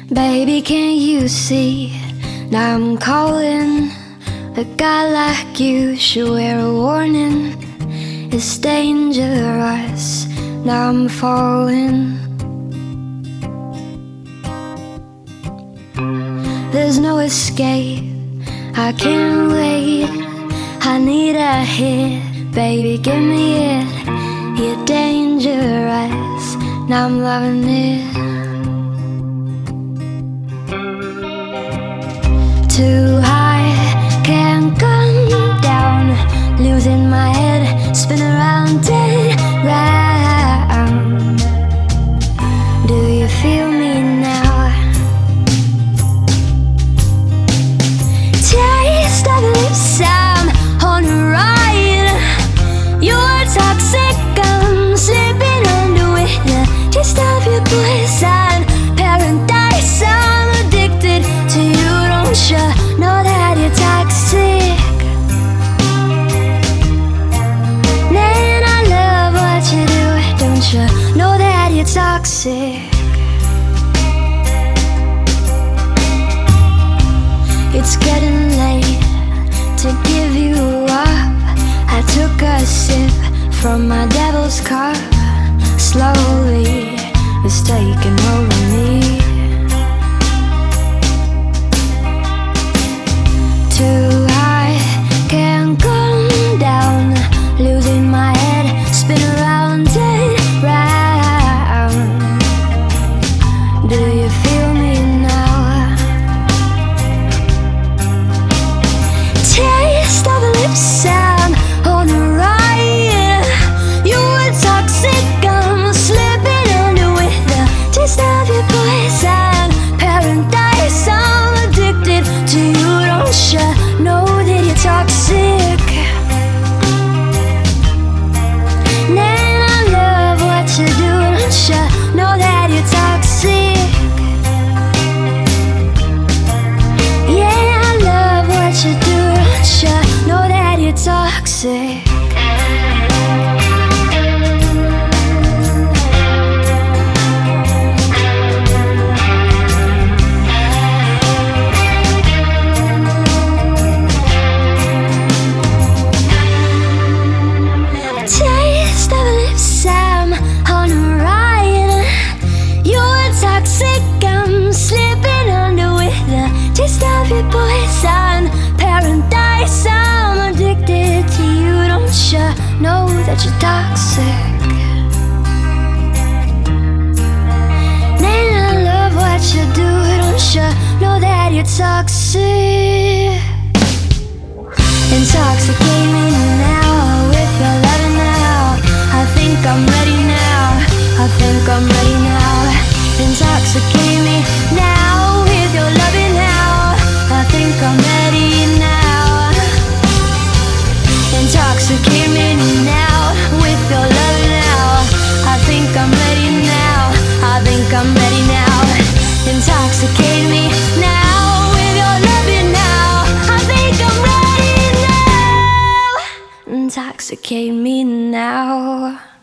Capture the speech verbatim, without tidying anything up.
Baby, can't you see? Now I'm calling. A guy like you should wear a warning. It's dangerous. Now I'm falling. There's no escape. I can't wait. I need a hit. Baby, give me it. You're dangerous. Now I'm loving it. Too high, can't come down. Losing my head, spin around and round. Do you feel me now? Taste of lips, I'm on a ride. You're toxic, I'm slipping under with the taste of your poison. Paradise, I'm addicted to you. Don't you know that you're toxic? Man, I love what you do. Don't you know that you're toxic? It's getting late to give you up. I took a sip from my devil's cup. Slowly, it's taking over me. Too high, can't come down. Losing my head, spin around and round. Do you feel me now? Taste of lips, I'm on a ride. You were toxic, I'm slipping under with the taste of your poison. Paradise, I'm addicted to you. Don't you know that you're toxic? Man, I love what you do. Don't you know that you're toxic? Yeah, I love what you do. Don't you know that you're toxic? Poison, paradise, I'm addicted to you. Don't you know that you're toxic? Man, I love what you do. Don't you know that you're toxic? Intoxicate me now with your loving now. I think I'm ready now. I think I'm ready now. Intoxicate me now with your loving now. I think I'm ready now. Intoxicate me now with your love now. I think I'm ready now. I think I'm ready now. Intoxicate me now with your love now. I think I'm ready now. Intoxicate me now.